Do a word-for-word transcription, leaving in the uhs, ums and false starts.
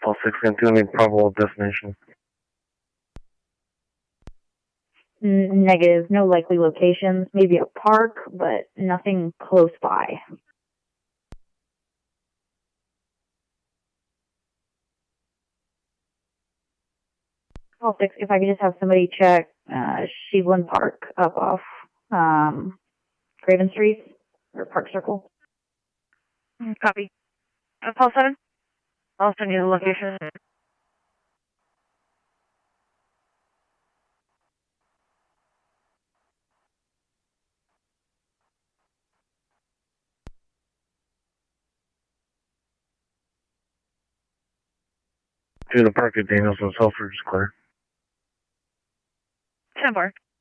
Paul six and two, any probable destination? N negative, no likely locations. Maybe a park, but nothing close by. Paul six, if I could just have somebody check uh, Sheveland Park up off um, Craven Street or Park Circle. Copy. Uh, Paul seven? I'll send you the location. To the park at Daniels and Selfridge Square. ten four.